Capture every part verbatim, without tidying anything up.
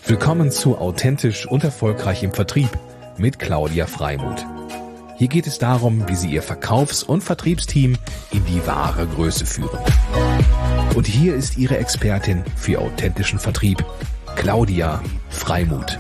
Willkommen zu Authentisch und Erfolgreich im Vertrieb mit Claudia Freimuth. Hier geht es darum, wie Sie Ihr Verkaufs- und Vertriebsteam in die wahre Größe führen. Und hier ist Ihre Expertin für authentischen Vertrieb, Claudia Freimuth.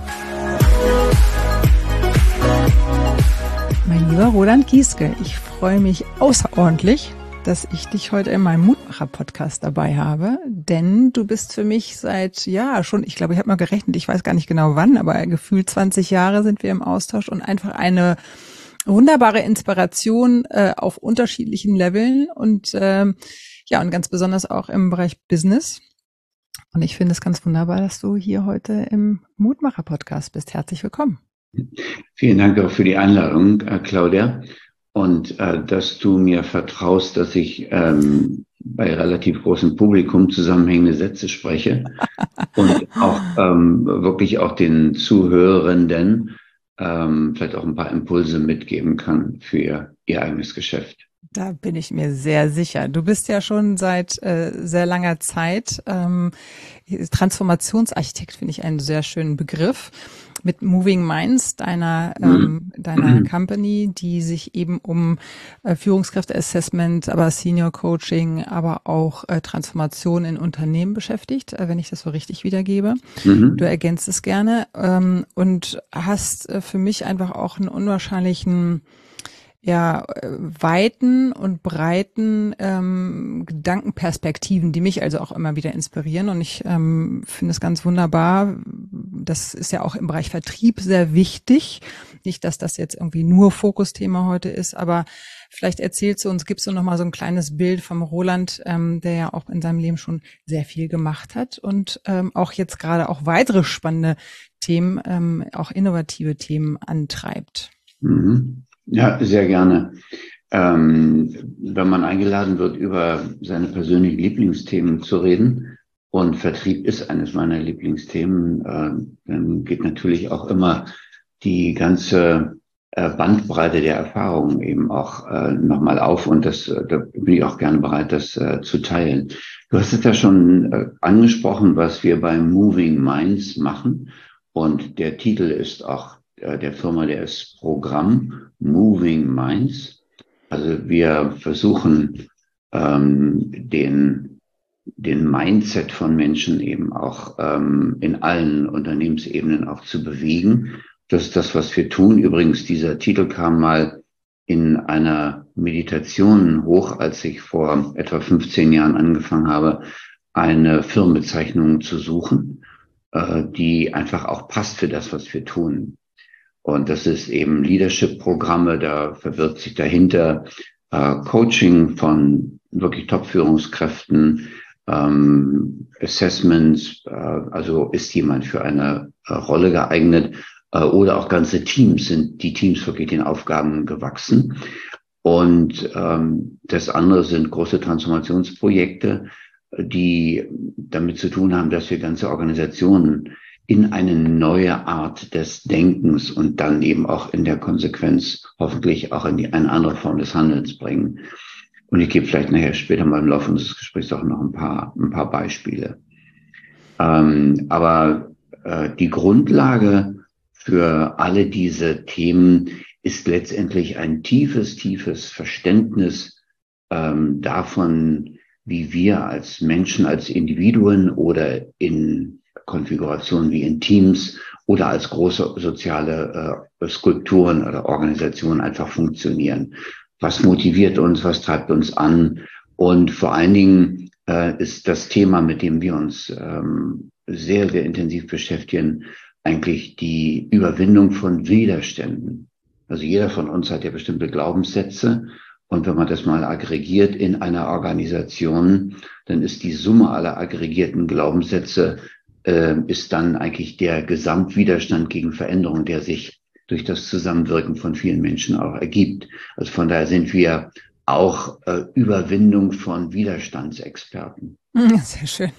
Mein lieber Roland Gieske, ich freue mich außerordentlich, dass ich dich heute in meinem Mutmacher-Podcast dabei habe, denn du bist für mich seit, ja schon, ich glaube, ich habe mal gerechnet, ich weiß gar nicht genau wann, aber gefühlt zwanzig Jahre sind wir im Austausch und einfach eine wunderbare Inspiration äh, auf unterschiedlichen Leveln und ähm, ja, und ganz besonders auch im Bereich Business. Und ich finde es ganz wunderbar, dass du hier heute im Mutmacher-Podcast bist. Herzlich willkommen. Vielen Dank auch für die Einladung, äh, Claudia. Und äh, dass du mir vertraust, dass ich ähm, bei relativ großem Publikum zusammenhängende Sätze spreche und auch ähm, wirklich auch den Zuhörenden ähm, vielleicht auch ein paar Impulse mitgeben kann für ihr, ihr eigenes Geschäft. Da bin ich mir sehr sicher. Du bist ja schon seit äh, sehr langer Zeit ähm, Transformationsarchitekt, finde ich einen sehr schönen Begriff, mit Moving Minds, deiner ähm, deiner Company, die sich eben um äh, Führungskräfte-Assessment, aber Senior Coaching, aber auch äh, Transformation in Unternehmen beschäftigt, äh, wenn ich das so richtig wiedergebe. Mhm. Du ergänzt es gerne ähm, und hast äh, für mich einfach auch einen unwahrscheinlichen ja, weiten und breiten ähm, Gedankenperspektiven, die mich also auch immer wieder inspirieren. Und ich ähm, finde es ganz wunderbar. Das ist ja auch im Bereich Vertrieb sehr wichtig. Nicht, dass das jetzt irgendwie nur Fokusthema heute ist, aber vielleicht erzählst du uns, gibst du noch mal so ein kleines Bild vom Roland, ähm, der ja auch in seinem Leben schon sehr viel gemacht hat und ähm, auch jetzt gerade auch weitere spannende Themen, ähm, auch innovative Themen antreibt. Mhm. Ja, sehr gerne. Ähm, wenn man eingeladen wird, über seine persönlichen Lieblingsthemen zu reden, und Vertrieb ist eines meiner Lieblingsthemen, äh, dann geht natürlich auch immer die ganze äh, Bandbreite der Erfahrungen eben auch äh, nochmal auf, und das, äh, da bin ich auch gerne bereit, das äh, zu teilen. Du hast es ja schon äh, angesprochen, was wir beim Moving Minds machen, und der Titel ist auch der Firma, der ist Programm Moving Minds. Also wir versuchen ähm, den, den Mindset von Menschen eben auch ähm, in allen Unternehmensebenen auch zu bewegen. Das ist das, was wir tun. Übrigens, dieser Titel kam mal in einer Meditation hoch, als ich vor etwa fünfzehn Jahren angefangen habe, eine Firmenbezeichnung zu suchen, äh, die einfach auch passt für das, was wir tun. Und das ist eben Leadership-Programme, da verbirgt sich dahinter äh, Coaching von wirklich Top-Führungskräften, ähm, Assessments, äh, also ist jemand für eine äh, Rolle geeignet, äh, oder auch ganze Teams, sind die Teams wirklich den Aufgaben gewachsen. Und ähm, das andere sind große Transformationsprojekte, die damit zu tun haben, dass wir ganze Organisationen in eine neue Art des Denkens und dann eben auch in der Konsequenz hoffentlich auch in die, eine andere Form des Handelns bringen. Und ich gebe vielleicht nachher später mal im Laufe unseres Gesprächs auch noch ein paar, ein paar Beispiele. Ähm, aber äh, die Grundlage für alle diese Themen ist letztendlich ein tiefes, tiefes Verständnis ähm, davon, wie wir als Menschen, als Individuen oder in Konfigurationen wie in Teams oder als große soziale äh, Skulpturen oder Organisationen einfach funktionieren. Was motiviert uns, was treibt uns an? Und vor allen Dingen äh, ist das Thema, mit dem wir uns ähm, sehr, sehr intensiv beschäftigen, eigentlich die Überwindung von Widerständen. Also jeder von uns hat ja bestimmte Glaubenssätze. Und wenn man das mal aggregiert in einer Organisation, dann ist die Summe aller aggregierten Glaubenssätze äh, ist dann eigentlich der Gesamtwiderstand gegen Veränderung, der sich durch das Zusammenwirken von vielen Menschen auch ergibt. Also von daher sind wir auch äh, Überwindung von Widerstandsexperten. Sehr schön.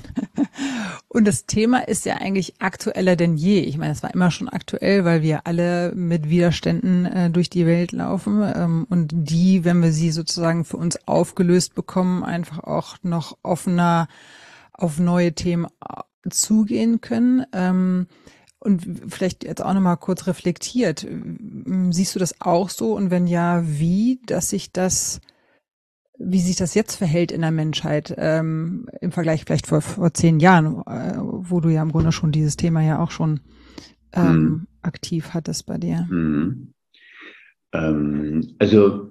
Und das Thema ist ja eigentlich aktueller denn je. Ich meine, es war immer schon aktuell, weil wir alle mit Widerständen äh, durch die Welt laufen ähm, und die, wenn wir sie sozusagen für uns aufgelöst bekommen, einfach auch noch offener auf neue Themen zugehen können. Ähm, Und vielleicht jetzt auch nochmal kurz reflektiert. Siehst du das auch so? Und wenn ja, wie, dass sich das, wie sich das jetzt verhält in der Menschheit, ähm, im Vergleich vielleicht vor, vor zehn Jahren, äh, wo du ja im Grunde schon dieses Thema ja auch schon ähm, hm. aktiv hattest bei dir? Hm. Ähm, also,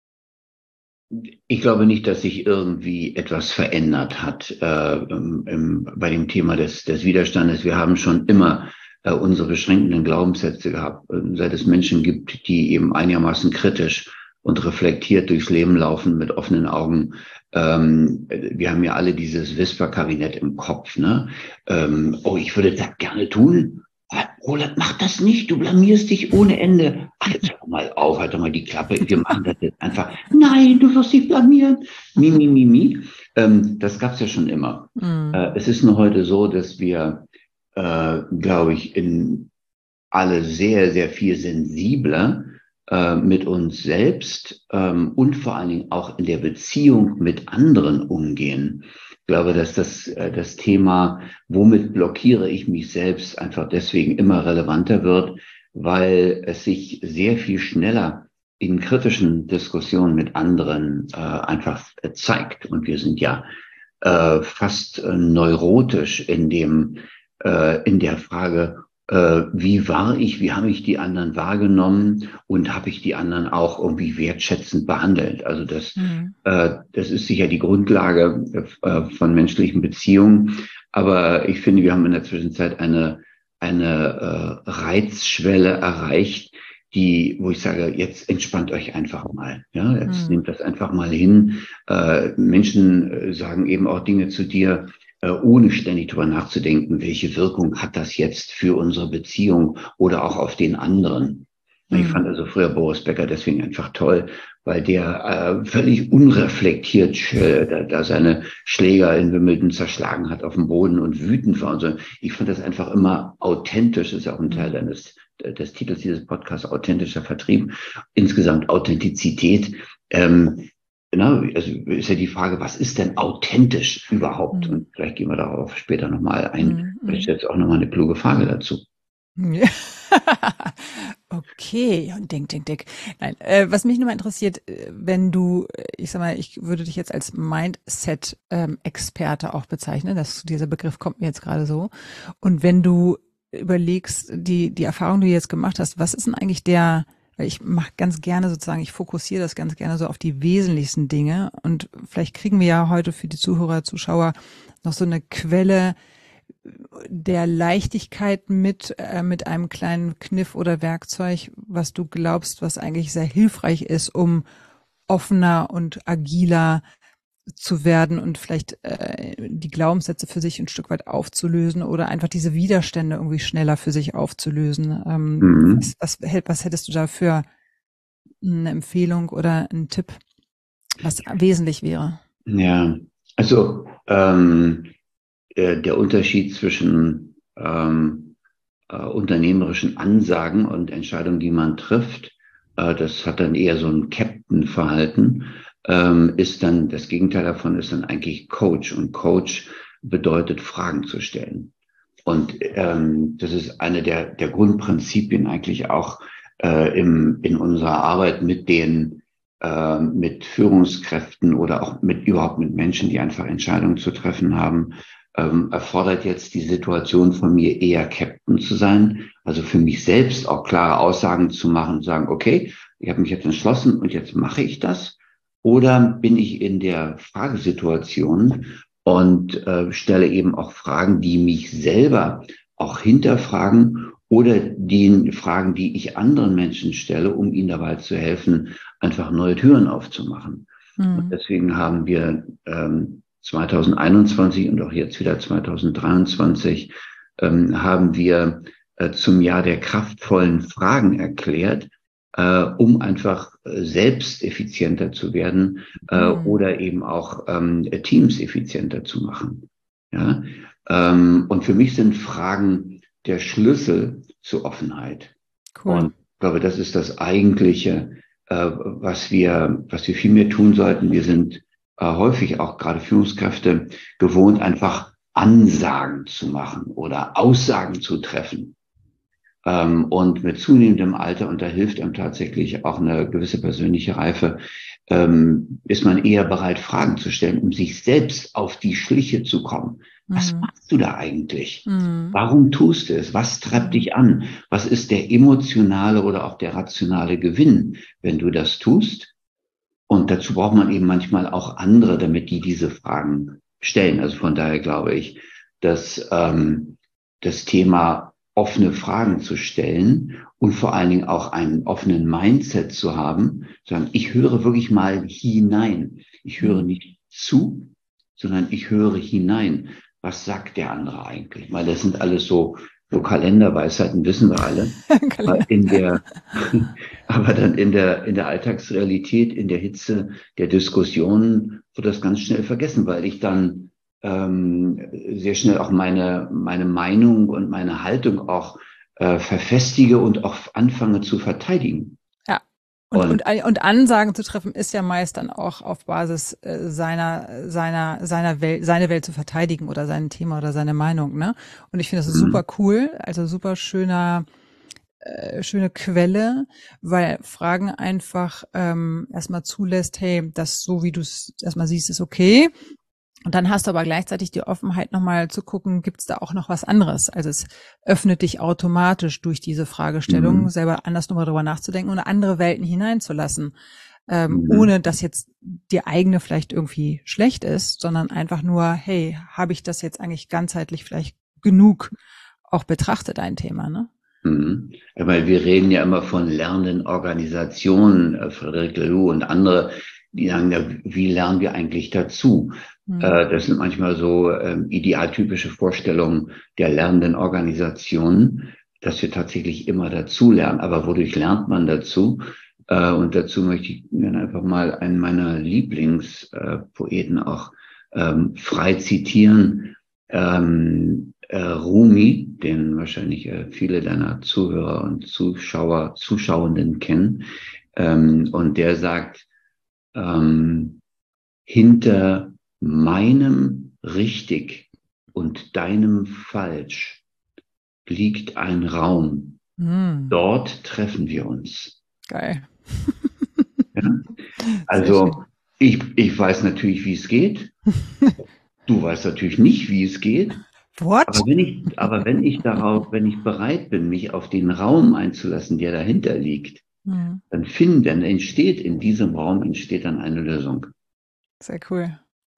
ich glaube nicht, dass sich irgendwie etwas verändert hat äh, im, im, bei dem Thema des, des Widerstandes. Wir haben schon immer äh, unsere beschränkenden Glaubenssätze gehabt, äh, seit es Menschen gibt, die eben einigermaßen kritisch und reflektiert durchs Leben laufen mit offenen Augen. Ähm, wir haben ja alle dieses Whisper-Kabinett im Kopf, ne? Ähm, oh, ich würde das gerne tun. Roland, mach das nicht, du blamierst dich ohne Ende. Ach, jetzt hör mal auf, halt doch mal die Klappe, wir machen das jetzt einfach. Nein, du wirst dich blamieren. Mi, mi, mi, mi. Ähm, das gab's ja schon immer. Mhm. Äh, es ist nur heute so, dass wir, äh, glaube ich, in alle sehr, sehr viel sensibler äh, mit uns selbst ähm, und vor allen Dingen auch in der Beziehung mit anderen umgehen. Ich glaube, dass das, äh, das Thema, womit blockiere ich mich selbst, einfach deswegen immer relevanter wird, weil es sich sehr viel schneller in kritischen Diskussionen mit anderen äh, einfach zeigt. Und wir sind ja äh, fast äh, neurotisch in dem, äh, in der Frage, äh, wie war ich, wie habe ich die anderen wahrgenommen und habe ich die anderen auch irgendwie wertschätzend behandelt. Also das, mhm. äh, das ist sicher die Grundlage äh, von menschlichen Beziehungen. Aber ich finde, wir haben in der Zwischenzeit eine, eine äh, Reizschwelle erreicht, die, wo ich sage, jetzt entspannt euch einfach mal. Ja, jetzt mhm. nehmt das einfach mal hin. Äh, Menschen äh, sagen eben auch Dinge zu dir, ohne ständig drüber nachzudenken, welche Wirkung hat das jetzt für unsere Beziehung oder auch auf den anderen. Mhm. Ich fand also früher Boris Becker deswegen einfach toll, weil der äh, völlig unreflektiert äh, da, da seine Schläger in Wimbledon zerschlagen hat auf dem Boden und wütend war und so. Ich fand das einfach immer authentisch, das ist ja auch ein Teil mhm. deines, des Titels dieses Podcasts, authentischer Vertrieb. Insgesamt Authentizität. Ähm, Genau, also ist ja die Frage, was ist denn authentisch überhaupt? Mhm. Und vielleicht gehen wir darauf später nochmal ein. Mhm. Vielleicht stellt es auch nochmal eine kluge Frage dazu. Ja. Okay, und denk, denk, denk. Nein, äh, was mich nur mal interessiert, wenn du, ich sag mal, ich würde dich jetzt als Mindset-Experte ähm, auch bezeichnen, das, dieser Begriff kommt mir jetzt gerade so. Und wenn du überlegst, die, die Erfahrung, die du jetzt gemacht hast, was ist denn eigentlich der, weil ich mache ganz gerne sozusagen, ich fokussiere das ganz gerne so auf die wesentlichsten Dinge und vielleicht kriegen wir ja heute für die Zuhörer, Zuschauer noch so eine Quelle der Leichtigkeit mit, äh, mit einem kleinen Kniff oder Werkzeug, was du glaubst, was eigentlich sehr hilfreich ist, um offener und agiler zu werden und vielleicht äh, die Glaubenssätze für sich ein Stück weit aufzulösen oder einfach diese Widerstände irgendwie schneller für sich aufzulösen. Ähm, mhm. was, was, was hättest du da für eine Empfehlung oder einen Tipp, was wesentlich wäre? Ja, also ähm, äh, der Unterschied zwischen ähm, äh, unternehmerischen Ansagen und Entscheidungen, die man trifft, äh, das hat dann eher so ein Captain-Verhalten. Ähm, ist dann, das Gegenteil davon ist dann eigentlich Coach. Und Coach bedeutet, Fragen zu stellen. Und ähm, das ist eine der, der Grundprinzipien eigentlich auch äh, im, in unserer Arbeit mit den, äh, mit Führungskräften oder auch mit überhaupt mit Menschen, die einfach Entscheidungen zu treffen haben. Ähm, erfordert jetzt die Situation von mir eher Captain zu sein, also für mich selbst auch klare Aussagen zu machen und sagen, okay, ich habe mich jetzt entschlossen und jetzt mache ich das. Oder bin ich in der Fragesituation und äh, stelle eben auch Fragen, die mich selber auch hinterfragen oder die Fragen, die ich anderen Menschen stelle, um ihnen dabei zu helfen, einfach neue Türen aufzumachen. Mhm. Und deswegen haben wir ähm, zwanzig einundzwanzig und auch jetzt wieder zwanzig dreiundzwanzig ähm, haben wir äh, zum Jahr der kraftvollen Fragen erklärt, äh, um einfach äh, selbst effizienter zu werden äh, mhm. oder eben auch ähm, Teams effizienter zu machen. Ja? Ähm, und für mich sind Fragen der Schlüssel zur Offenheit. Cool. Und ich glaube, das ist das Eigentliche, äh, was wir, was wir viel mehr tun sollten. Wir sind äh, häufig auch gerade Führungskräfte gewohnt, einfach Ansagen zu machen oder Aussagen zu treffen. Ähm, und mit zunehmendem Alter, und da hilft einem tatsächlich auch eine gewisse persönliche Reife, ähm, ist man eher bereit, Fragen zu stellen, um sich selbst auf die Schliche zu kommen. Was Mhm. machst du da eigentlich? Mhm. Warum tust du es? Was treibt dich an? Was ist der emotionale oder auch der rationale Gewinn, wenn du das tust? Und dazu braucht man eben manchmal auch andere, damit die diese Fragen stellen. Also von daher glaube ich, dass ähm, das Thema offene Fragen zu stellen und vor allen Dingen auch einen offenen Mindset zu haben, sagen, ich höre wirklich mal hinein. Ich höre nicht zu, sondern ich höre hinein. Was sagt der andere eigentlich? Weil das sind alles so, so Kalenderweisheiten, wissen wir alle. Aber in der, aber dann in der, in der Alltagsrealität, in der Hitze der Diskussionen wird das ganz schnell vergessen, weil ich dann ähm, sehr schnell auch meine, meine Meinung und meine Haltung auch äh, verfestige und auch anfange zu verteidigen. Ja. Und, Und, und, und Ansagen zu treffen ist ja meist dann auch auf Basis äh, seiner, seiner, seiner Welt, seine Welt zu verteidigen oder sein Thema oder seine Meinung, ne? Und ich finde das super cool, also super schöner, äh, schöne Quelle, weil Fragen einfach ähm, erstmal zulässt, hey, das so wie du es erstmal siehst, ist okay. Und dann hast du aber gleichzeitig die Offenheit, nochmal zu gucken, gibt es da auch noch was anderes? Also es öffnet dich automatisch durch diese Fragestellung, Mhm. selber anders nochmal drüber nachzudenken und andere Welten hineinzulassen, ähm, Mhm. ohne dass jetzt die eigene vielleicht irgendwie schlecht ist, sondern einfach nur, hey, habe ich das jetzt eigentlich ganzheitlich vielleicht genug auch betrachtet, ein Thema, ne? Mhm. Weil wir reden ja immer von lernenden Organisationen, äh, Frederic Laloux und andere, die sagen, ja, wie lernen wir eigentlich dazu? Mhm. Äh, das sind manchmal so ähm, idealtypische Vorstellungen der lernenden Organisationen, dass wir tatsächlich immer dazu lernen. Aber wodurch lernt man dazu? Äh, und dazu möchte ich dann einfach mal einen meiner Lieblingspoeten äh, auch ähm, frei zitieren. Ähm, äh, Rumi, den wahrscheinlich äh, viele deiner Zuhörer und Zuschauer, Zuschauenden kennen. Ähm, und der sagt, ähm, hinter meinem richtig und deinem falsch liegt ein Raum. Mhm. Dort treffen wir uns. Geil. Ja? Also ich, ich weiß natürlich, wie es geht. Du weißt natürlich nicht, wie es geht. What? Aber wenn ich, aber wenn ich darauf, wenn ich bereit bin, mich auf den Raum einzulassen, der dahinter liegt, Mhm. dann finden, dann entsteht in diesem Raum entsteht dann eine Lösung. Sehr cool.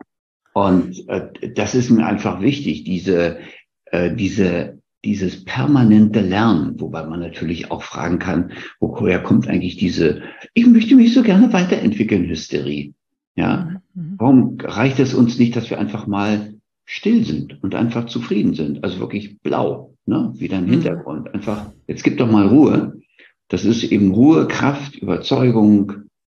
Und äh, das ist mir einfach wichtig, diese, äh, diese, dieses permanente Lernen, wobei man natürlich auch fragen kann, woher kommt eigentlich diese, ich möchte mich so gerne weiterentwickeln, Hysterie. Ja, Mhm. warum reicht es uns nicht, dass wir einfach mal still sind und einfach zufrieden sind? Also wirklich blau, ne? Wie dein Mhm. Hintergrund. Einfach, jetzt gib doch mal Ruhe. Das ist eben Ruhe, Kraft, Überzeugung,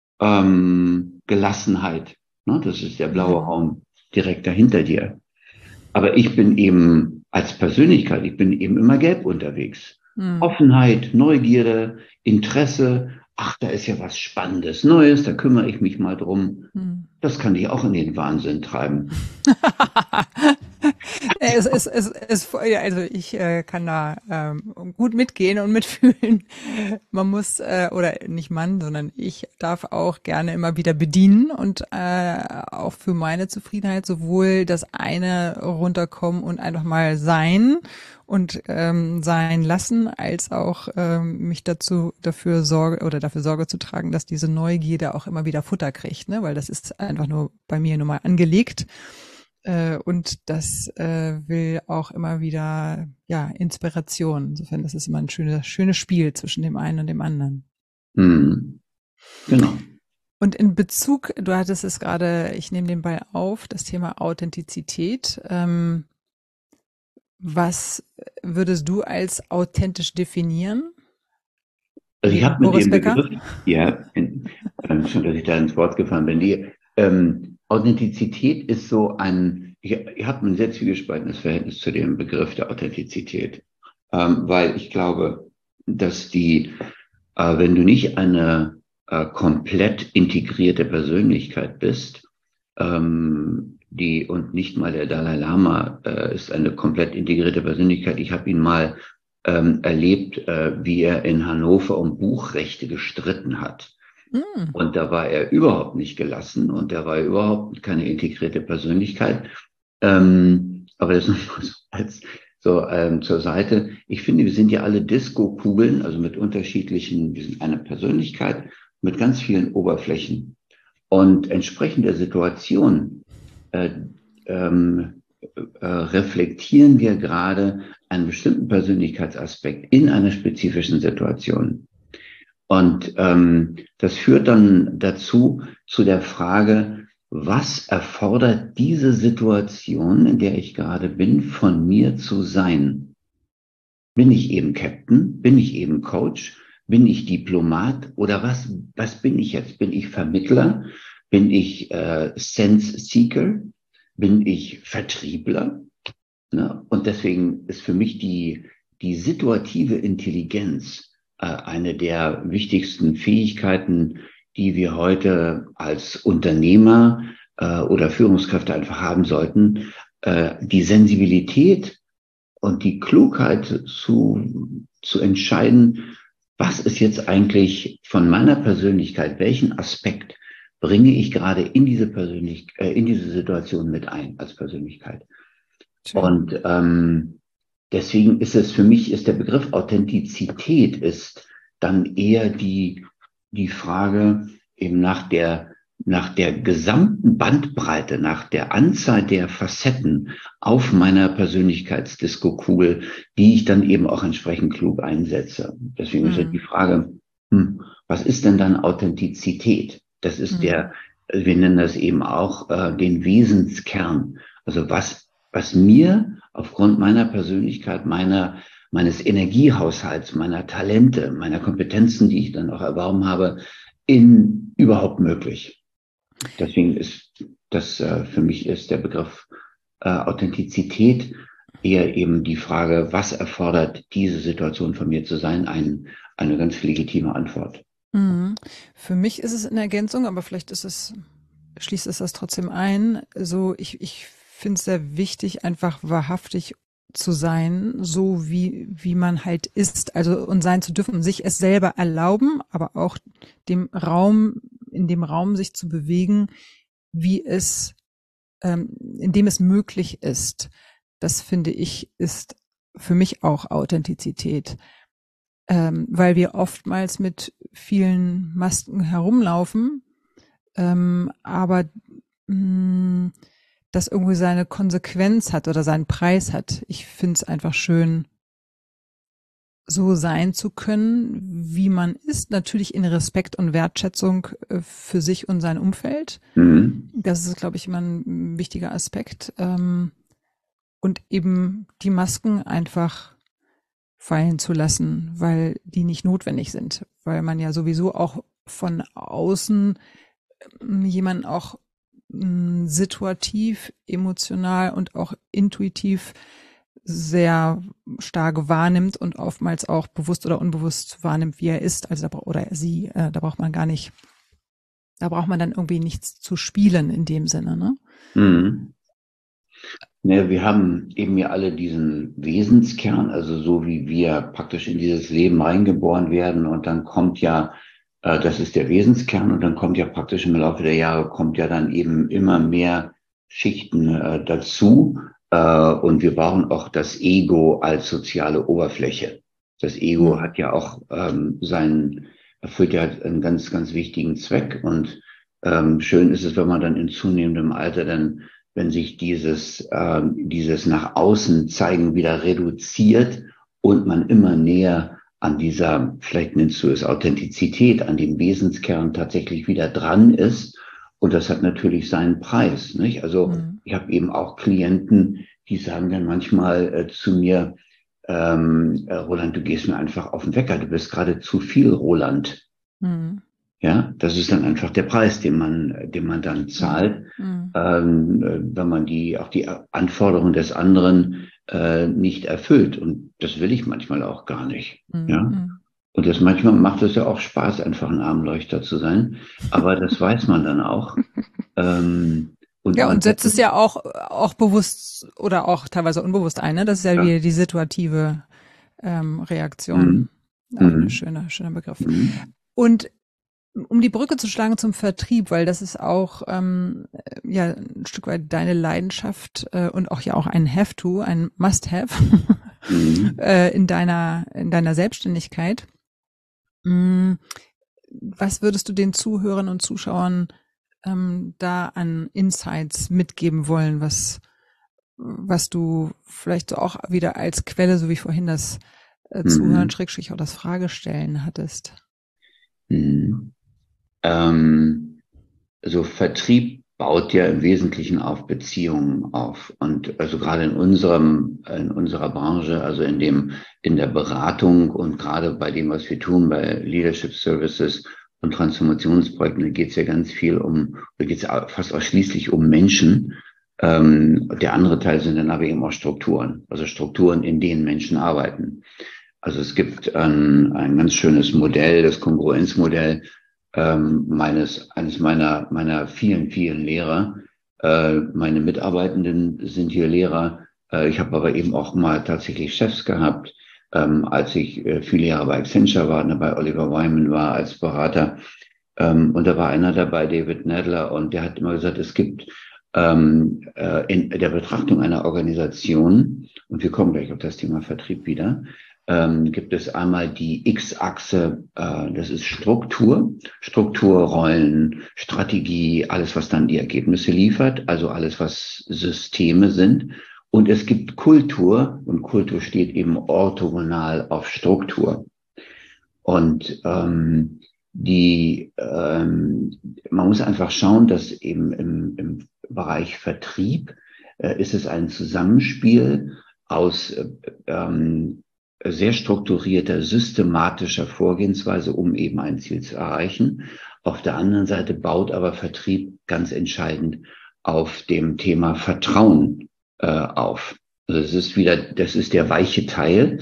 ähm, Gelassenheit. Ne? Das ist der blaue Mhm. Raum direkt dahinter dir. Aber ich bin eben als Persönlichkeit, ich bin eben immer gelb unterwegs. Mhm. Offenheit, Neugierde, Interesse. Ach, da ist ja was Spannendes Neues, da kümmere ich mich mal drum. Mhm. Das kann dich auch in den Wahnsinn treiben. es, es, es, es, ja, also ich äh, kann da ähm, gut mitgehen und mitfühlen. Man muss, äh, oder nicht man, sondern ich darf auch gerne immer wieder bedienen und äh, auch für meine Zufriedenheit sowohl das eine runterkommen und einfach mal sein und ähm, sein lassen, als auch ähm, mich dazu dafür Sorge oder dafür Sorge zu tragen, dass diese Neugierde auch immer wieder Futter kriegt, ne? Weil das ist einfach nur bei mir nun mal angelegt. Äh, und das äh, will auch immer wieder ja Inspiration. Insofern, das ist immer ein schönes, schönes Spiel zwischen dem einen und dem anderen. Hm. Genau. Und in Bezug, du hattest es gerade, ich nehme den Ball auf, das Thema Authentizität. Ähm, was würdest du als authentisch definieren? Also ich Neben habe mit Boris dem Becker? Begriff, ja, in, ähm, schon, dass ich da ins Wort gefallen bin, die ähm, Authentizität ist so ein, ich, ich habe ein sehr zwiegespaltenes Verhältnis zu dem Begriff der Authentizität, ähm, weil ich glaube, dass die, äh, wenn du nicht eine äh, komplett integrierte Persönlichkeit bist, ähm, die und nicht mal der Dalai Lama äh, ist eine komplett integrierte Persönlichkeit. Ich habe ihn mal ähm, erlebt, äh, wie er in Hannover um Buchrechte gestritten hat. Mm. Und da war er überhaupt nicht gelassen und da war er überhaupt keine integrierte Persönlichkeit. Ähm, aber das noch so als so ähm, zur Seite. Ich finde, wir sind ja alle Disco-Kugeln, also mit unterschiedlichen, wir sind eine Persönlichkeit mit ganz vielen Oberflächen. Und entsprechend der Situation äh, ähm, äh, reflektieren wir gerade einen bestimmten Persönlichkeitsaspekt in einer spezifischen Situation. Und ähm, das führt dann dazu, zu der Frage, was erfordert diese Situation, in der ich gerade bin, von mir zu sein? Bin ich eben Captain? Bin ich eben Coach? Bin ich Diplomat? Oder was, was bin ich jetzt? Bin ich Vermittler? Bin ich äh, Sense Seeker? Bin ich Vertriebler? Ne? Und deswegen ist für mich die, die situative Intelligenz äh, eine der wichtigsten Fähigkeiten, die wir heute als Unternehmer äh, oder Führungskräfte einfach haben sollten. Äh, die Sensibilität und die Klugheit zu, zu entscheiden, was ist jetzt eigentlich von meiner Persönlichkeit, welchen Aspekt bringe ich gerade in diese Persönlich äh, in diese Situation mit ein als Persönlichkeit. Schön. Und ähm, deswegen ist es für mich, ist der Begriff Authentizität ist dann eher die, die Frage eben nach der, nach der gesamten Bandbreite, nach der Anzahl der Facetten auf meiner Persönlichkeitsdiskokugel, die ich dann eben auch entsprechend klug einsetze. Deswegen mhm. ist halt die Frage, hm, was ist denn dann Authentizität? Das ist mhm. der, wir nennen das eben auch äh, den Wesenskern. Also was, was mir aufgrund meiner Persönlichkeit, meiner, meines Energiehaushalts, meiner Talente, meiner Kompetenzen, die ich dann auch erworben habe, in überhaupt möglich. Deswegen ist das äh, für mich ist der Begriff äh, Authentizität eher eben die Frage, was erfordert diese Situation von mir zu sein, ein, eine ganz legitime Antwort. Mhm. Für mich ist es in Ergänzung, aber vielleicht ist es, schließt es das trotzdem ein. So, ich, ich finde es sehr wichtig, einfach wahrhaftig zu sein, so wie, wie man halt ist, also und sein zu dürfen, sich es selber erlauben, aber auch dem Raum, in dem Raum sich zu bewegen, wie es, ähm, in dem es möglich ist. Das finde ich, ist für mich auch Authentizität. Ähm, weil wir oftmals mit vielen Masken herumlaufen, ähm, aber mh, das irgendwie seine Konsequenz hat oder seinen Preis hat. Ich finde es einfach schön, so sein zu können, wie man ist, natürlich in Respekt und Wertschätzung für sich und sein Umfeld. Mhm. Das ist, glaube ich, immer ein wichtiger Aspekt. Und eben die Masken einfach fallen zu lassen, weil die nicht notwendig sind, weil man ja sowieso auch von außen jemanden auch situativ, emotional und auch intuitiv sehr stark wahrnimmt und oftmals auch bewusst oder unbewusst wahrnimmt, wie er ist, also da, oder sie, äh, da braucht man gar nicht, da braucht man dann irgendwie nichts zu spielen in dem Sinne, ne? Mhm. Ne, wir haben eben ja alle diesen Wesenskern, also so wie wir praktisch in dieses Leben reingeboren werden und dann kommt ja, äh, das ist der Wesenskern und dann kommt ja praktisch im Laufe der Jahre kommt ja dann eben immer mehr Schichten äh, dazu äh, und wir brauchen auch das Ego als soziale Oberfläche. Das Ego mhm. hat ja auch ähm, seinen, erfüllt ja einen ganz, ganz wichtigen Zweck und ähm, schön ist es, wenn man dann in zunehmendem Alter dann wenn sich dieses, äh, dieses nach außen zeigen wieder reduziert und man immer näher an dieser, vielleicht nennst du es Authentizität, an dem Wesenskern tatsächlich wieder dran ist. Und das hat natürlich seinen Preis, nicht? Also mhm. ich habe eben auch Klienten, die sagen dann manchmal äh, zu mir, ähm, äh, Roland, du gehst mir einfach auf den Wecker, du bist gerade zu viel Roland. Mhm. Ja, das ist dann einfach der Preis, den man, den man dann zahlt, mhm. ähm, wenn man die auch die Anforderungen des anderen äh, nicht erfüllt. Und das will ich manchmal auch gar nicht. Mhm. Ja, und das manchmal macht es ja auch Spaß, einfach ein Armleuchter zu sein. Aber das weiß man dann auch. Ähm, und ja, und setzt es ja auch auch bewusst oder auch teilweise unbewusst ein. Ne? Das ist ja, ja. wieder die situative ähm, Reaktion. Mhm. Auch ein schöner, schöner Begriff. Mhm. Und um die Brücke zu schlagen zum Vertrieb, weil das ist auch ähm, ja ein Stück weit deine Leidenschaft äh, und auch ja auch ein Have-to, ein Must-have Mhm. äh, in deiner in deiner Selbstständigkeit. Mhm. Was würdest du den Zuhörern und Zuschauern ähm, da an Insights mitgeben wollen, was was du vielleicht so auch wieder als Quelle, so wie vorhin das äh, Zuhören, Mhm. Schrägstrich auch das Fragestellen hattest? Mhm. Ähm, also Vertrieb baut ja im Wesentlichen auf Beziehungen auf. Und also gerade in unserem, in unserer Branche, also in dem, in der Beratung und gerade bei dem, was wir tun, bei Leadership Services und Transformationsprojekten, da geht es ja ganz viel um, da geht es fast ausschließlich um Menschen. Ähm, der andere Teil sind dann aber eben auch Strukturen, also Strukturen, in denen Menschen arbeiten. Also es gibt ein, ein ganz schönes Modell, das Kongruenzmodell, ähm, meines, eines meiner, meiner vielen, vielen Lehrer. Äh, meine Mitarbeitenden sind hier Lehrer. Äh, ich habe aber eben auch mal tatsächlich Chefs gehabt, ähm, als ich äh, viele Jahre bei Accenture war, ne, bei Oliver Wyman war als Berater. Ähm, und da war einer dabei, David Nadler, und der hat immer gesagt, es gibt ähm, äh, in der Betrachtung einer Organisation, und wir kommen gleich auf das Thema Vertrieb wieder, ähm, gibt es einmal die X-Achse, äh, das ist Struktur, Struktur, Rollen, Strategie, alles, was dann die Ergebnisse liefert, also alles, was Systeme sind. Und es gibt Kultur, und Kultur steht eben orthogonal auf Struktur. Und ähm, die, ähm, man muss einfach schauen, dass eben im, im Bereich Vertrieb äh, ist es ein Zusammenspiel aus äh, ähm, sehr strukturierter, systematischer Vorgehensweise, um eben ein Ziel zu erreichen. Auf der anderen Seite baut aber Vertrieb ganz entscheidend auf dem Thema Vertrauen äh, auf. Also das ist wieder, das ist der weiche Teil.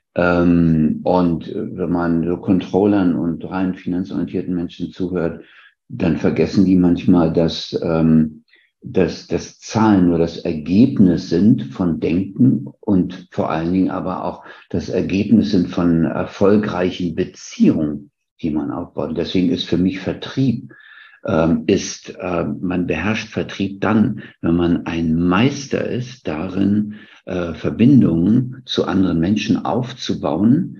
Ähm, und wenn man so Controllern und rein finanzorientierten Menschen zuhört, dann vergessen die manchmal, dass, ähm, dass, dass Zahlen nur das Ergebnis sind von Denken und vor allen Dingen aber auch das Ergebnis sind von erfolgreichen Beziehungen, die man aufbaut. Und deswegen ist für mich Vertrieb, ähm, ist, äh, man beherrscht Vertrieb dann, wenn man ein Meister ist darin, äh, Verbindungen zu anderen Menschen aufzubauen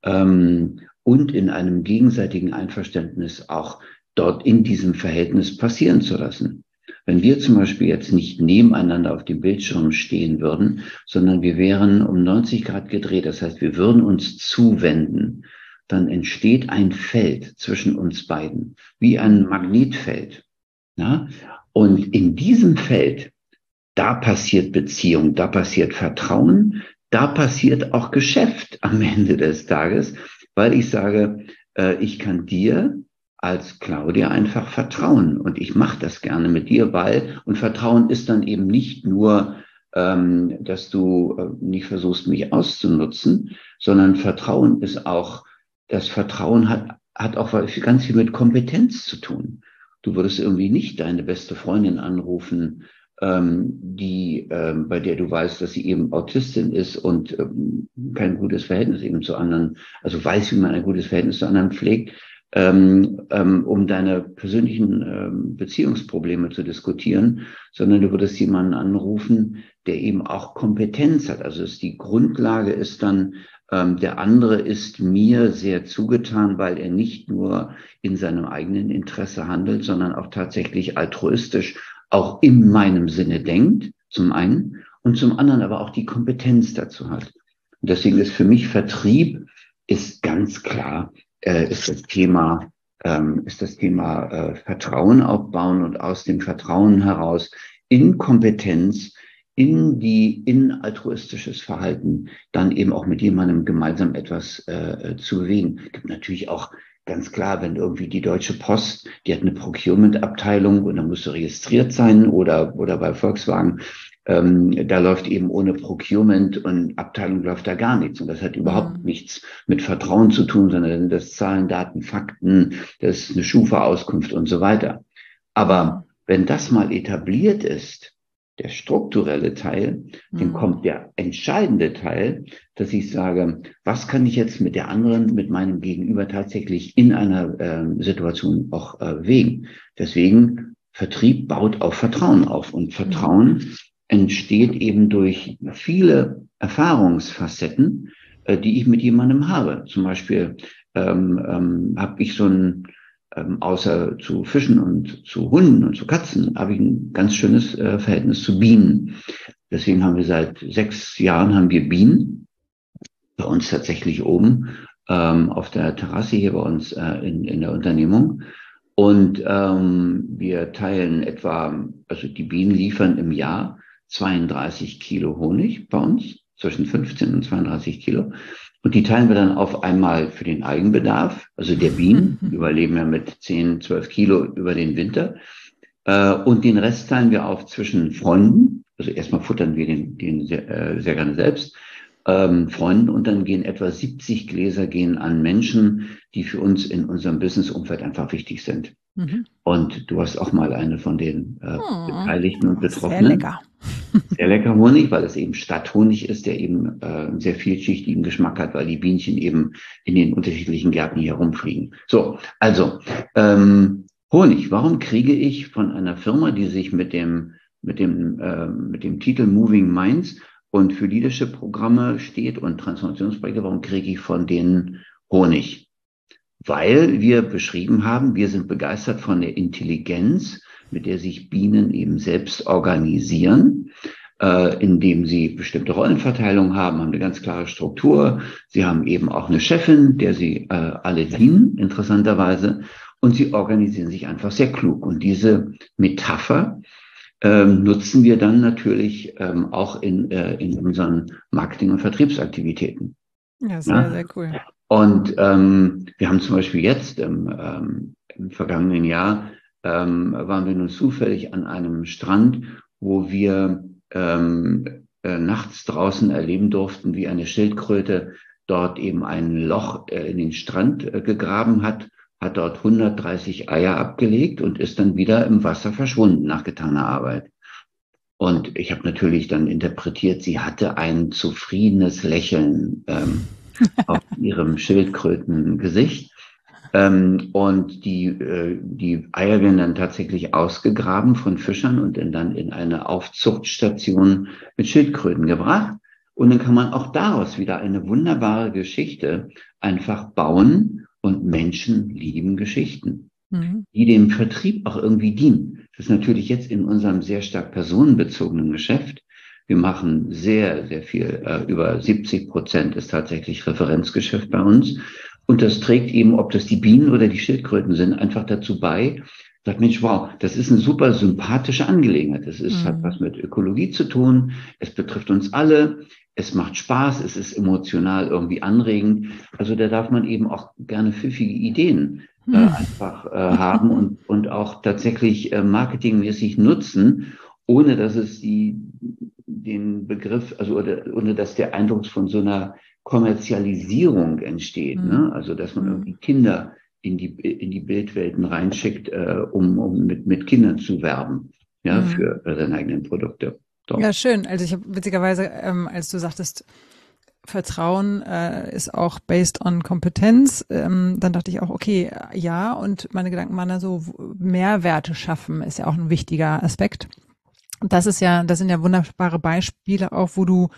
ähm, und in einem gegenseitigen Einverständnis auch dort in diesem Verhältnis passieren zu lassen. Wenn wir zum Beispiel jetzt nicht nebeneinander auf dem Bildschirm stehen würden, sondern wir wären um neunzig Grad gedreht, das heißt, wir würden uns zuwenden, dann entsteht ein Feld zwischen uns beiden, wie ein Magnetfeld. Ja? Und in diesem Feld, da passiert Beziehung, da passiert Vertrauen, da passiert auch Geschäft am Ende des Tages, weil ich sage, äh, ich kann dir als Claudia einfach vertrauen und ich mache das gerne mit dir, weil, und Vertrauen ist dann eben nicht nur, ähm, dass du äh, nicht versuchst, mich auszunutzen, sondern Vertrauen ist auch, das Vertrauen hat, hat auch ganz viel mit Kompetenz zu tun. Du würdest irgendwie nicht deine beste Freundin anrufen, ähm, die, ähm, bei der du weißt, dass sie eben Autistin ist und ähm, kein gutes Verhältnis eben zu anderen, also weiß, wie man ein gutes Verhältnis zu anderen pflegt, ähm, ähm, um deine persönlichen ähm, Beziehungsprobleme zu diskutieren, sondern du würdest jemanden anrufen, der eben auch Kompetenz hat. Also ist die Grundlage ist dann, ähm, der andere ist mir sehr zugetan, weil er nicht nur in seinem eigenen Interesse handelt, sondern auch tatsächlich altruistisch auch in meinem Sinne denkt, zum einen, und zum anderen aber auch die Kompetenz dazu hat. Und deswegen ist für mich Vertrieb ist ganz klar, äh, ist das Thema, ähm, ist das Thema äh, Vertrauen aufbauen und aus dem Vertrauen heraus in Kompetenz, in die, in altruistisches Verhalten, dann eben auch mit jemandem gemeinsam etwas äh, zu bewegen. Es gibt natürlich auch ganz klar, wenn irgendwie die Deutsche Post, die hat eine Procurement-Abteilung und da musst du registriert sein oder, oder bei Volkswagen, ähm, da läuft eben ohne Procurement und Abteilung läuft da gar nichts. Und das hat überhaupt mhm. nichts mit Vertrauen zu tun, sondern das Zahlen, Daten, Fakten, das ist eine Schufa-Auskunft und so weiter. Aber wenn das mal etabliert ist, der strukturelle Teil, mhm. dann kommt der entscheidende Teil, dass ich sage, was kann ich jetzt mit der anderen, mit meinem Gegenüber tatsächlich in einer äh, Situation auch äh, wägen. Deswegen, Vertrieb baut auf Vertrauen auf und Vertrauen mhm. entsteht eben durch viele Erfahrungsfacetten, äh, die ich mit jemandem habe. Zum Beispiel ähm, ähm, habe ich so ein Ähm, außer zu Fischen und zu Hunden und zu Katzen, habe ich ein ganz schönes äh, Verhältnis zu Bienen. Deswegen haben wir seit sechs Jahren haben wir Bienen bei uns tatsächlich oben ähm, auf der Terrasse hier bei uns äh, in, in der Unternehmung. Und ähm, wir teilen etwa, also die Bienen liefern im Jahr zweiunddreißig Kilo Honig bei uns, zwischen fünfzehn und zweiunddreißig Kilo. Und die teilen wir dann auf einmal für den Eigenbedarf, also der Bienen, die überleben ja mit zehn, zwölf Kilo über den Winter. Äh, und den Rest teilen wir auf zwischen Freunden, also erstmal futtern wir den, den sehr, äh, sehr gerne selbst, ähm, Freunden, und dann gehen etwa siebzig Gläser gehen an Menschen, die für uns in unserem Businessumfeld einfach wichtig sind. Mhm. Und du hast auch mal eine von den äh, oh, Beteiligten und Betroffenen. Sehr lecker. Sehr lecker Honig, weil es eben Stadthonig ist, der eben äh, einen sehr vielschichtigen Geschmack hat, weil die Bienchen eben in den unterschiedlichen Gärten hier rumfliegen. So, also ähm, Honig. Warum kriege ich von einer Firma, die sich mit dem mit dem äh, mit dem Titel Moving Minds und für Leadership-Programme steht und Transformationsprojekte, warum kriege ich von denen Honig? Weil wir beschrieben haben, wir sind begeistert von der Intelligenz, mit der sich Bienen eben selbst organisieren, äh, indem sie bestimmte Rollenverteilung haben, haben eine ganz klare Struktur. Sie haben eben auch eine Chefin, der sie äh, alle dienen, interessanterweise, und sie organisieren sich einfach sehr klug. Und diese Metapher ähm, nutzen wir dann natürlich ähm, auch in, äh, in unseren Marketing- und Vertriebsaktivitäten. Ja, sehr, ja? sehr cool. Und ähm, wir haben zum Beispiel jetzt im, ähm, im vergangenen Jahr ähm, waren wir nun zufällig an einem Strand, wo wir ähm, äh, nachts draußen erleben durften, wie eine Schildkröte dort eben ein Loch äh, in den Strand äh, gegraben hat, hat dort hundertdreißig Eier abgelegt und ist dann wieder im Wasser verschwunden nach getaner Arbeit. Und ich habe natürlich dann interpretiert, sie hatte ein zufriedenes Lächeln ähm, auf ihrem Schildkrötengesicht. Ähm, und die, äh, die Eier werden dann tatsächlich ausgegraben von Fischern und in, dann in eine Aufzuchtstation mit Schildkröten gebracht. Und dann kann man auch daraus wieder eine wunderbare Geschichte einfach bauen, und Menschen lieben Geschichten, mhm. die dem Vertrieb auch irgendwie dienen. Das ist natürlich jetzt in unserem sehr stark personenbezogenen Geschäft. Wir machen sehr, sehr viel, äh, über siebzig Prozent ist tatsächlich Referenzgeschäft bei uns. Und das trägt eben, ob das die Bienen oder die Schildkröten sind, einfach dazu bei, sagt, Mensch, wow, das ist eine super sympathische Angelegenheit. Das ist, mhm. hat was mit Ökologie zu tun. Es betrifft uns alle. Es macht Spaß. Es ist emotional irgendwie anregend. Also da darf man eben auch gerne pfiffige Ideen mhm. äh, einfach äh, haben und, und auch tatsächlich äh, marketingmäßig nutzen, ohne dass es die, den Begriff, also oder, ohne dass der Eindruck von so einer Kommerzialisierung entsteht, mhm. ne? Also dass man irgendwie Kinder in die in die Bildwelten reinschickt, äh, um um mit mit Kindern zu werben, ja, mhm. für seine eigenen Produkte. Doch. Ja, schön. Also ich habe witzigerweise, ähm, als du sagtest, Vertrauen äh, ist auch based on Kompetenz, ähm, dann dachte ich auch, okay, ja, und meine Gedanken waren da so, Mehrwerte schaffen ist ja auch ein wichtiger Aspekt. Und das ist ja, das sind ja wunderbare Beispiele auch, wo du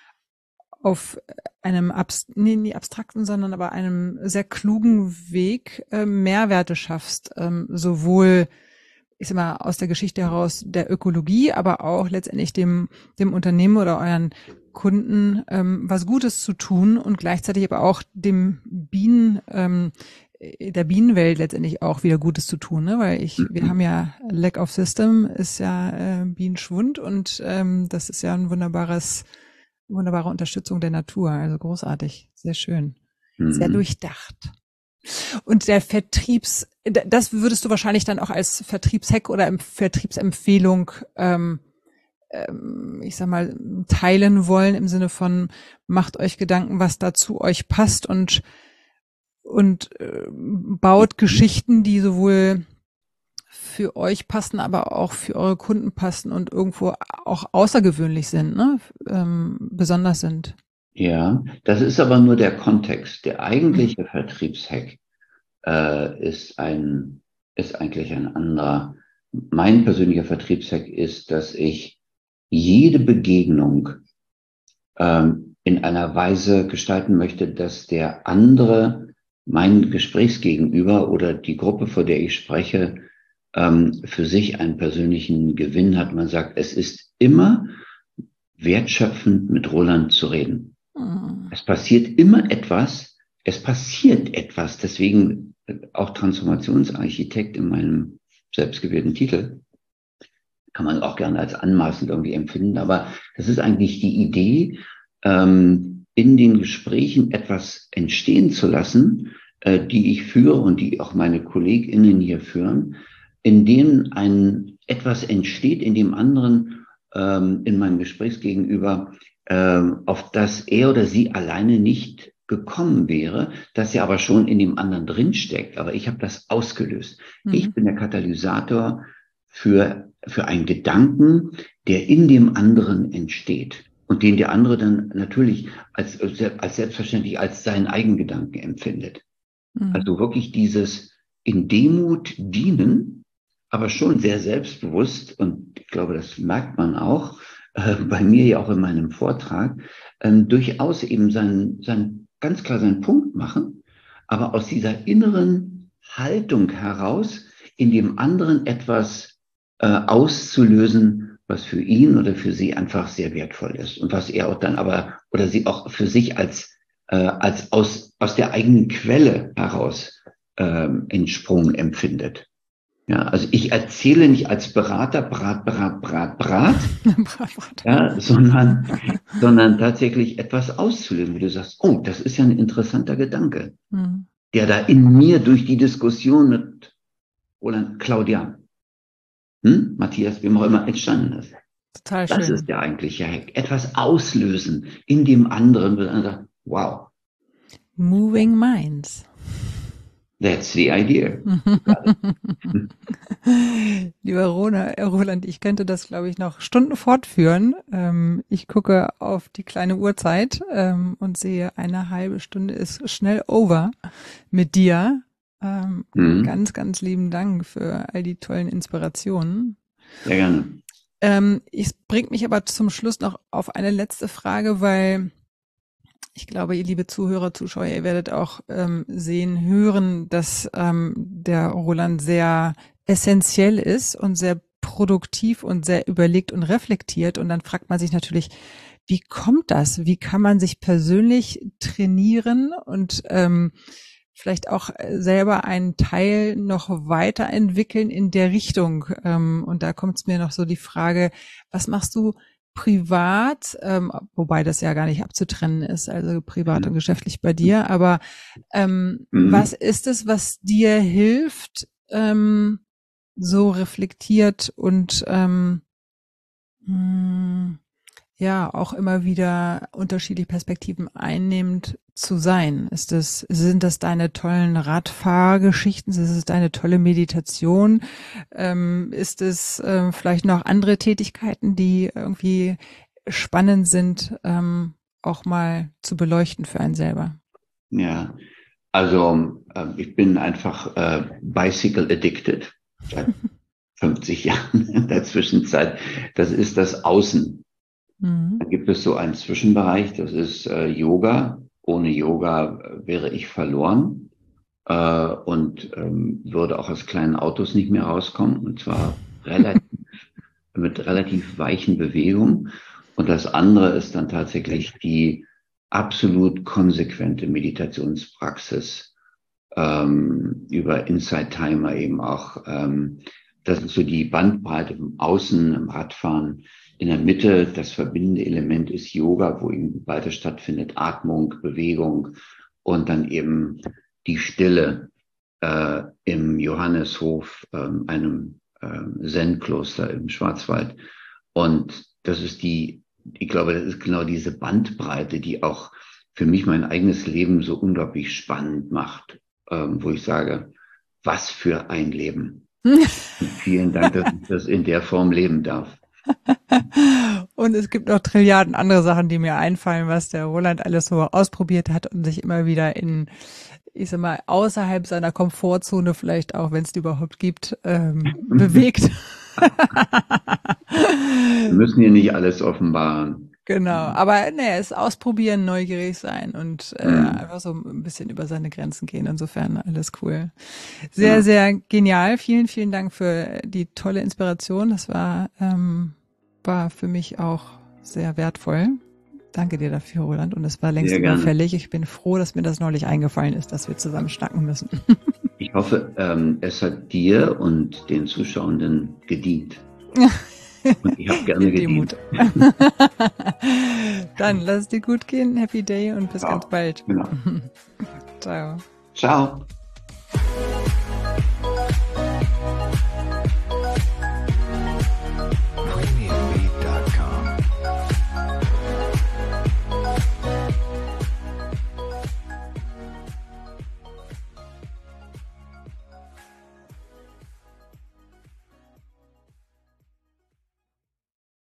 auf einem Abs- nee, nie abstrakten, sondern aber einem sehr klugen Weg äh, Mehrwerte schaffst, ähm, sowohl, ich sag mal, aus der Geschichte heraus der Ökologie, aber auch letztendlich dem dem Unternehmen oder euren Kunden ähm, was Gutes zu tun und gleichzeitig aber auch dem Bienen ähm, der Bienenwelt letztendlich auch wieder Gutes zu tun, ne? Weil ich, wir haben ja Lack of System ist ja äh, Bienenschwund und ähm, das ist ja ein wunderbares wunderbare Unterstützung der Natur, also großartig, sehr schön, mhm. sehr durchdacht. Und der Vertriebs, das würdest du wahrscheinlich dann auch als Vertriebshack oder Vertriebsempfehlung, ähm, ähm, ich sag mal, teilen wollen im Sinne von, macht euch Gedanken, was da zu euch passt und und äh, baut Geschichten, die sowohl für euch passen, aber auch für eure Kunden passen und irgendwo auch außergewöhnlich sind, ne? Ähm, besonders sind. Ja, das ist aber nur der Kontext. Der eigentliche Vertriebshack äh, ist ein, ist eigentlich ein anderer. Mein persönlicher Vertriebshack ist, dass ich jede Begegnung ähm, in einer Weise gestalten möchte, dass der andere, mein Gesprächsgegenüber oder die Gruppe, vor der ich spreche, ähm, für sich einen persönlichen Gewinn hat. Man sagt, es ist immer wertschöpfend, mit Roland zu reden. Mhm. Es passiert immer etwas, es passiert etwas, deswegen auch Transformationsarchitekt in meinem selbstgewählten Titel. Kann man auch gerne als anmaßend irgendwie empfinden, aber das ist eigentlich die Idee, ähm, in den Gesprächen etwas entstehen zu lassen, äh, die ich führe und die auch meine KollegInnen hier führen, in denen ein etwas entsteht, in dem anderen, ähm, in meinem Gesprächsgegenüber, ähm, auf das er oder sie alleine nicht gekommen wäre, das ja aber schon in dem anderen drinsteckt. Aber ich habe das ausgelöst. Mhm. Ich bin der Katalysator für für einen Gedanken, der in dem anderen entsteht und den der andere dann natürlich als, als selbstverständlich als seinen Eigengedanken empfindet. Mhm. Also wirklich dieses in Demut dienen, aber schon sehr selbstbewusst, und ich glaube, das merkt man auch äh, bei mir ja auch in meinem Vortrag, äh, durchaus eben seinen, seinen, ganz klar seinen Punkt machen, aber aus dieser inneren Haltung heraus in dem anderen etwas auszulösen, was für ihn oder für sie einfach sehr wertvoll ist und was er auch dann aber oder sie auch für sich als äh, als aus aus der eigenen Quelle heraus ähm, entsprungen empfindet. Ja, also ich erzähle nicht als Berater Brat, Brat, Brat, Brat, ja, sondern sondern tatsächlich etwas auszulösen, wie du sagst, oh, das ist ja ein interessanter Gedanke, mhm. der da in mir durch die Diskussion mit Roland Claudian, Hm? Matthias, wie auch immer entstanden ist. Total das schön. ist der eigentliche Hack. Etwas auslösen in dem anderen, wo man sagt, wow. Moving minds. That's the idea. Lieber Roland, ich könnte das, glaube ich, noch Stunden fortführen. Ich gucke auf die kleine Uhrzeit und sehe, eine halbe Stunde ist schnell over mit dir. Ähm, mhm. Ganz, ganz lieben Dank für all die tollen Inspirationen. Sehr gerne. Ähm, es bringt mich aber zum Schluss noch auf eine letzte Frage, weil ich glaube, ihr liebe Zuhörer, Zuschauer, ihr werdet auch ähm, sehen, hören, dass ähm, der Roland sehr essentiell ist und sehr produktiv und sehr überlegt und reflektiert. Und dann fragt man sich natürlich, wie kommt das? Wie kann man sich persönlich trainieren und ähm, vielleicht auch selber einen Teil noch weiterentwickeln in der Richtung. Und da kommt es mir noch so die Frage, was machst du privat, wobei das ja gar nicht abzutrennen ist, also privat und geschäftlich bei dir, aber ähm, mhm. was ist es, was dir hilft, ähm, so reflektiert und ähm, mh, ja, auch immer wieder unterschiedliche Perspektiven einnehmend zu sein? Ist das, sind das deine tollen Radfahrgeschichten? Ist es deine tolle Meditation? Ähm, ist es ähm, vielleicht noch andere Tätigkeiten, die irgendwie spannend sind, ähm, auch mal zu beleuchten für einen selber? Ja, also äh, ich bin einfach äh, bicycle addicted seit fünfzig Jahren in der Zwischenzeit. Das ist das Außen. Dann gibt es so einen Zwischenbereich, das ist äh, Yoga. Ohne Yoga äh, wäre ich verloren äh, und ähm, würde auch aus kleinen Autos nicht mehr rauskommen, und zwar relativ, mit relativ weichen Bewegungen. Und das andere ist dann tatsächlich die absolut konsequente Meditationspraxis ähm, über Insight Timer eben auch. Ähm, das ist so die Bandbreite im Außen, im Radfahren. In der Mitte, das verbindende Element ist Yoga, wo eben beides stattfindet, Atmung, Bewegung und dann eben die Stille äh, im Johanneshof, äh, einem äh, Zen-Kloster im Schwarzwald. Und das ist die, ich glaube, das ist genau diese Bandbreite, die auch für mich mein eigenes Leben so unglaublich spannend macht, äh, wo ich sage, was für ein Leben. Und vielen Dank, dass ich das in der Form leben darf. Und es gibt noch Trilliarden andere Sachen, die mir einfallen, was der Roland alles so ausprobiert hat und sich immer wieder in, ich sag mal, außerhalb seiner Komfortzone vielleicht auch, wenn es die überhaupt gibt, ähm, bewegt. Wir müssen hier nicht alles offenbaren. Genau, aber ne, es ausprobieren, neugierig sein und äh, Mhm. einfach so ein bisschen über seine Grenzen gehen. Insofern alles cool. Sehr, Ja. sehr genial. Vielen, vielen Dank für die tolle Inspiration. Das war, ähm, war für mich auch sehr wertvoll. Danke dir dafür, Roland. Und es war längst Sehr gerne. überfällig. Ich bin froh, dass mir das neulich eingefallen ist, dass wir zusammen schnacken müssen. Ich hoffe, ähm, es hat dir und den Zuschauenden gedient. Und ich habe gerne gedient. Demut. Dann lass es dir gut gehen. Happy Day und bis Ciao. ganz bald. Genau. Ciao. Ciao.